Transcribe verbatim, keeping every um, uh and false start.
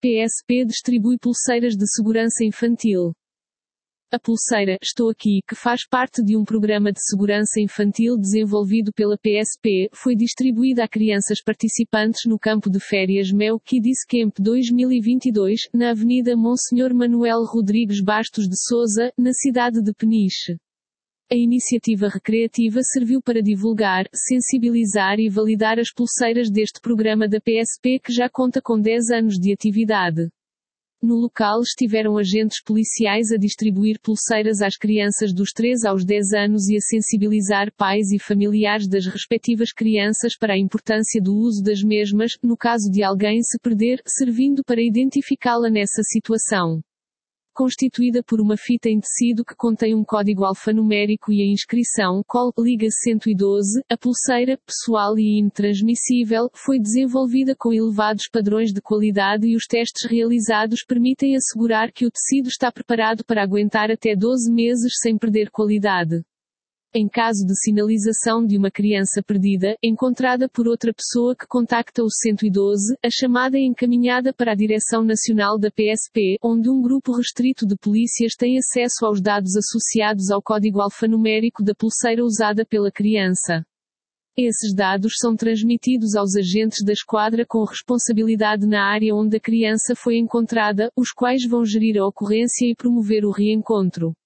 P S P distribui pulseiras de segurança infantil. A pulseira Estou Aqui, que faz parte de um programa de segurança infantil desenvolvido pela P S P, foi distribuída a crianças participantes no campo de férias Meu Kids Camp dois mil e vinte e dois, na Avenida Monsenhor Manuel Rodrigues Bastos de Sousa, na cidade de Peniche. A iniciativa recreativa serviu para divulgar, sensibilizar e validar as pulseiras deste programa da P S P que já conta com dez anos de atividade. No local estiveram agentes policiais a distribuir pulseiras às crianças dos três aos dez anos e a sensibilizar pais e familiares das respectivas crianças para a importância do uso das mesmas, no caso de alguém se perder, servindo para identificá-la nessa situação. Constituída por uma fita em tecido que contém um código alfanumérico e a inscrição Call Liga cento e doze, a pulseira, pessoal e intransmissível, foi desenvolvida com elevados padrões de qualidade e os testes realizados permitem assegurar que o tecido está preparado para aguentar até doze meses sem perder qualidade. Em caso de sinalização de uma criança perdida, encontrada por outra pessoa que contacta o cento e doze, a chamada é encaminhada para a Direção Nacional da P S P, onde um grupo restrito de polícias tem acesso aos dados associados ao código alfanumérico da pulseira usada pela criança. Esses dados são transmitidos aos agentes da esquadra com responsabilidade na área onde a criança foi encontrada, os quais vão gerir a ocorrência e promover o reencontro.